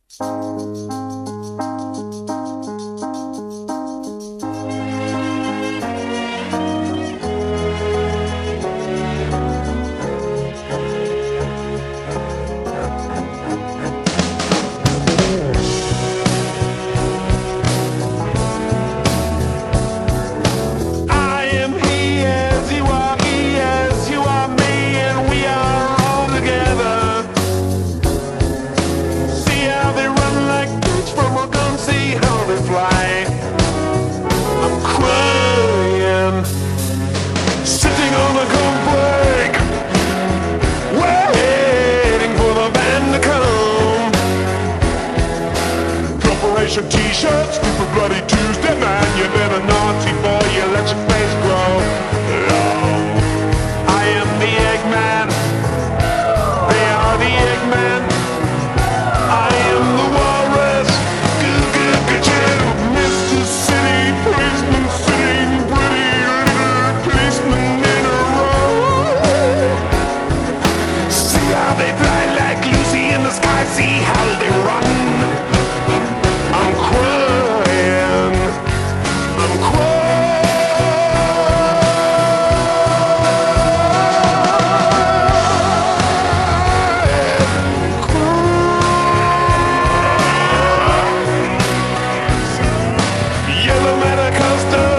T-shirts, stupid bloody Tuesday, man. You've been a naughty boy, you let your face grow long. I am the Eggman. They are the Eggman. I am the walrus. Mr. City Policeman, sitting pretty little policeman in a row. See how they fly like Lucy in the sky. See how they run. I'm crying. I'm Yellow matter coaster,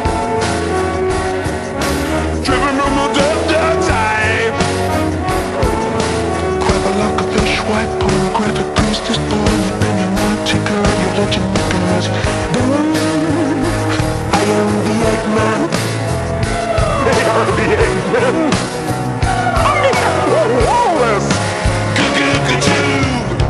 driven from the dirt side. Grab a lock of fish, white pool, grab a priestess boy, you've been a naughty girl, you let your nippers burn. I am the Eggman. They are the Eggman. I am the walrus. Goo-goo-goo-choo.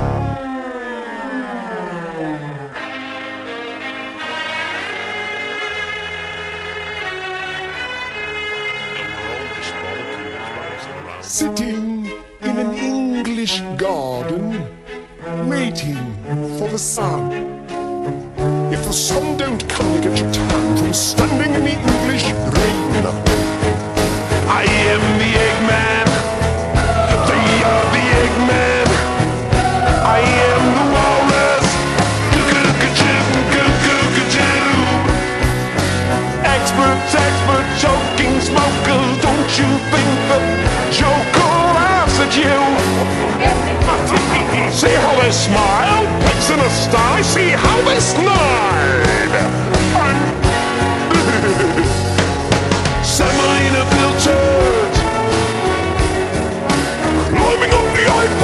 Sitting in an English garden, waiting for the sun. If the sun don't come, you get your tan from standing in the English rain. I am the Eggman. They are the Eggman. I am the walrus. Goo-goo-goo-choo, goo-goo-goo-choo. Experts, choking smokers. Don't you think the Joker laughs at you? See how they smile? Pigs in a sty. See how they snide. Semi-in a filtered, climbing up the iPhone.